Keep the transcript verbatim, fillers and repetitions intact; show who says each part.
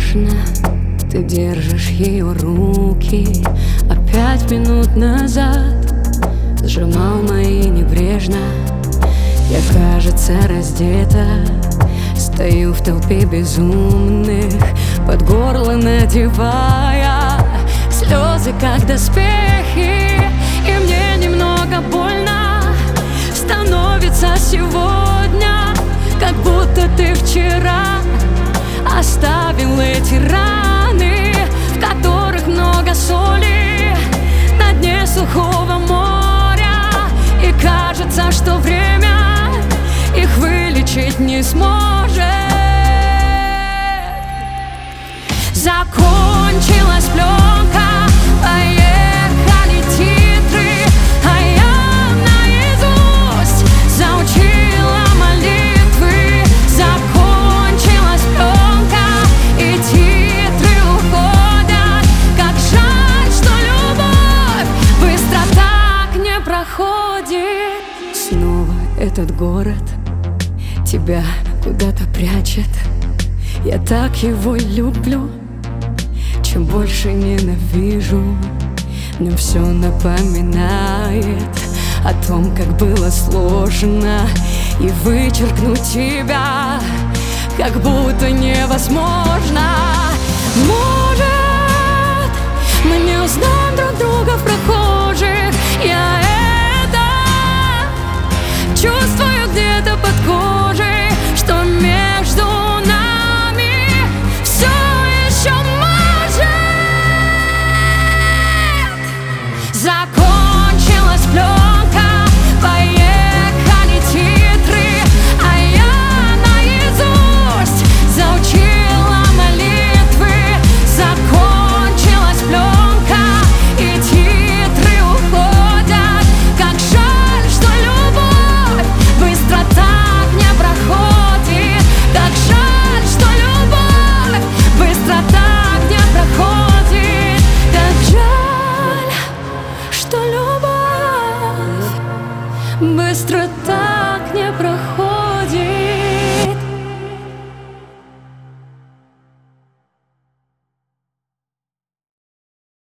Speaker 1: нежно ты держишь ее руки, а пять минут назад сжимал мои небрежно. Я, кажется, раздета, стою в толпе безумных, под горло надевая слезы, как доспехи. И мне немного больно становится сегодня, как будто ты вчера оставил эти раны, в которых много соли на дне сухого моря. И кажется, что время их вылечить не сможет. Закончилась пленка, поехали титры, а я наизусть заучила молитвы. Закончилась пленка, и титры уходят. Как жаль, что любовь быстро так не проходит. Снова этот город тебя куда-то прячет. Я так его люблю, чем больше ненавижу. Мне все напоминает о том, как было сложно, и вычеркнуть тебя как будто невозможно. Может, мы не узнаем друг друга в прохожих. Я это чувствую где-то под кожей, что между нами все еще может. Закончилась пленка, поехали титры, а я наизусть заучила молитвы. Закончилась пленка, и титры уходят. Как жаль, что любовь быстро так не проходит. Как жаль, что любовь быстро так не проходит. Как жаль, что любовь быстро так